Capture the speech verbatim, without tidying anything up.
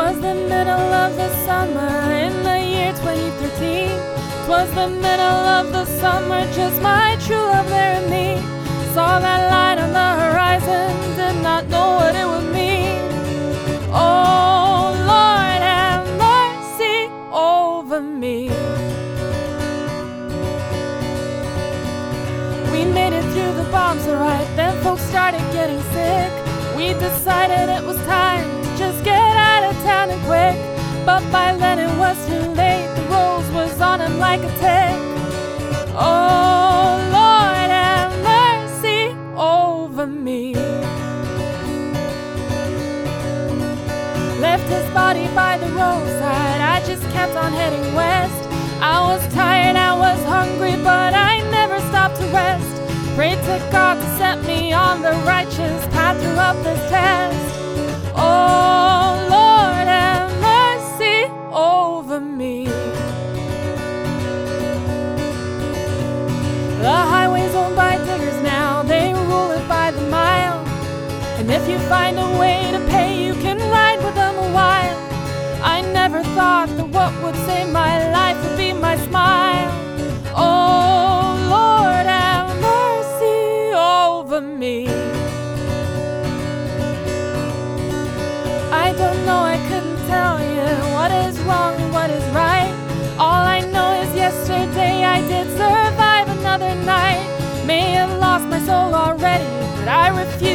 'Twas the middle of the summer in the year twenty thirteen. 'Twas the middle of the summer, just my true love there and me. Saw that light on the horizon, did not know what it would mean. Oh Lord, have mercy over me. We made it through the bombs alright, then folks started getting sick. We decided it was time to just get out of town and quick. But by then it was too late, the rose was on him like a tick. Oh Lord, have mercy over me. Left his body by the roadside, I just kept on heading west. I was tired, I was hungry, but I never stopped to rest. Prayed to God to set me on the righteous path throughout this test. Oh Lord, have mercy over me. The highway's owned by diggers now, they rule it by the mile. And if you find a way to pay, you can ride with them a while. I never thought that what would save my life would be my smile. Oh Lord, have mercy over me. I don't know, I couldn't tell you what is wrong and what is right. All I know is yesterday I did survive another night. May have lost my soul already, but I refuse